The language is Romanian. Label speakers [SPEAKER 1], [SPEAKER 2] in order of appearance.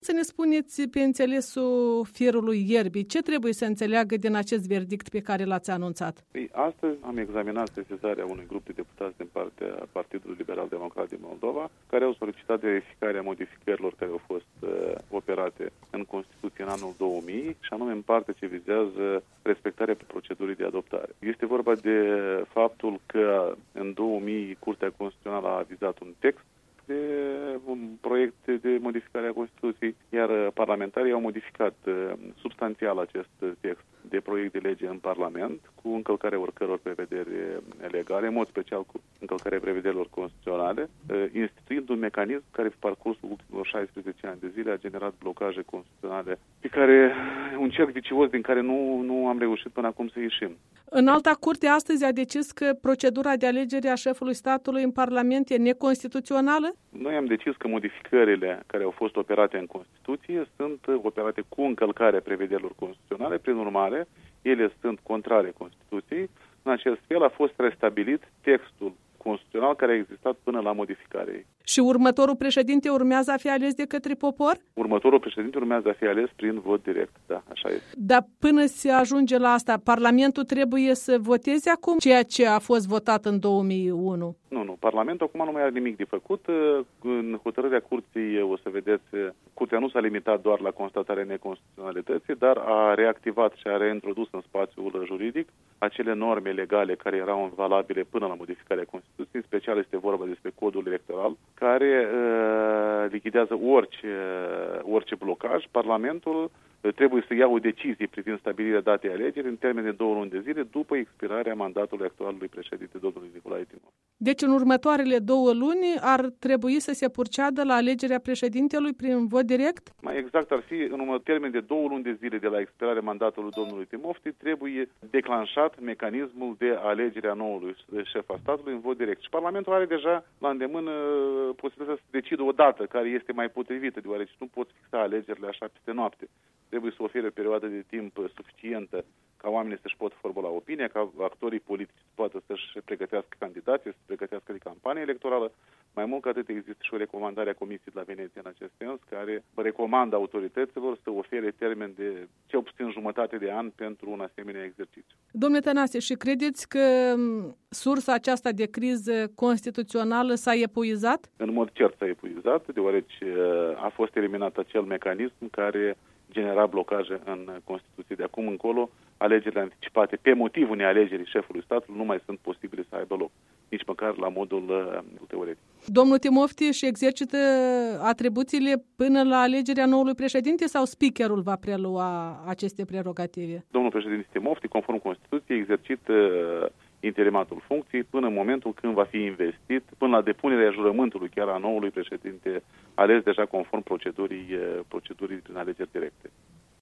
[SPEAKER 1] Să ne spuneți pe înțelesul firului ierbii, ce trebuie să înțeleagă din acest verdict pe care l-ați anunțat?
[SPEAKER 2] Astăzi am examinat sesizarea unui grup de deputați din partea Partidului Liberal Democrat din Moldova, care au solicitat verificarea modificărilor care au fost operate în Constituție în anul 2000, și anume în partea ce vizează respectarea procedurii de adoptare. Este vorba de faptul că în 2000 Curtea Constituțională a avizat un text de un proiect de modificare a Constituției, iar parlamentarii au modificat substanțial acest text de proiect de lege în Parlament, cu încălcarea oricăror prevederi legale, în mod special cu încălcarea prevederilor constituționale, instituind un mecanism care pe parcursul ultimilor 16 ani de zile a generat blocaje constituționale, un cerc vicios din care nu am reușit până acum să ieșim.
[SPEAKER 1] Înalta Curte astăzi a decis că procedura de alegere a șefului statului în Parlament e neconstituțională?
[SPEAKER 2] Noi am decis că modificările care au fost operate în Constituție sunt operate cu încălcarea prevederilor constituționale, prin urmare, ele sunt contrare Constituției. În acest fel a fost restabilit textul constituțional care a existat până la modificarea ei.
[SPEAKER 1] Și următorul președinte urmează a fi ales de către popor?
[SPEAKER 2] Următorul președinte urmează a fi ales prin vot direct, da, așa este.
[SPEAKER 1] Dar până se ajunge la asta, Parlamentul trebuie să voteze acum ceea ce a fost votat în 2001?
[SPEAKER 2] Nu. Parlamentul acum nu mai are nimic de făcut. În hotărârea Curții, o să vedeți, Curtea nu s-a limitat doar la constatarea neconstituționalității, dar a reactivat și a reintrodus în spațiul juridic acele norme legale care erau valabile până la modificarea Constituției. În special este vorba despre codul electoral, care lichidează orice blocaj. Parlamentul trebuie să ia o decizie privind stabilirea datei alegeri în termen de 2 luni de zile după expirarea mandatului actualului președinte, domnului Nicolae Timofti.
[SPEAKER 1] Deci în următoarele 2 luni ar trebui să se proceadă la alegerea președintelui prin vot direct?
[SPEAKER 2] Mai exact ar fi, în un termen de 2 luni de zile de la expirarea mandatului domnului Timofti, trebuie declanșat mecanismul de alegere a noului șef al statului în vot direct. Și Parlamentul are deja la îndemână posibilitatea să decidă o dată care este mai potrivită, deoarece nu pot fixa alegerile așa peste noapte. Trebuie să ofere o perioadă de timp suficientă ca oamenii să-și pot formula opinia, ca actorii politici să poată să-și pregătească candidații, să pregătească de campanie electorală. Mai mult ca atât, există și o recomandare a Comisiei de la Veneția în acest sens, care recomandă autorităților să ofere termen de cel puțin jumătate de an pentru un asemenea exercițiu.
[SPEAKER 1] Domnule Tănase, și credeți că sursa aceasta de criză constituțională s-a epuizat?
[SPEAKER 2] În mod cert s-a epuizat, deoarece a fost eliminat acel mecanism care genera blocaje în Constituție. De acum încolo, alegerile anticipate pe motivul nealegerii șefului statului nu mai sunt posibile să aibă loc, nici măcar la modul teoretic.
[SPEAKER 1] Domnul Timofti își exercită atribuțiile până la alegerea noului președinte sau speakerul va prelua aceste prerogative?
[SPEAKER 2] Domnul președinte Timofti, conform Constituției, exercită interimatul funcției până în momentul când va fi investit, până la depunerea jurământului chiar a noului președinte ales deja conform procedurii prin alegeri directe.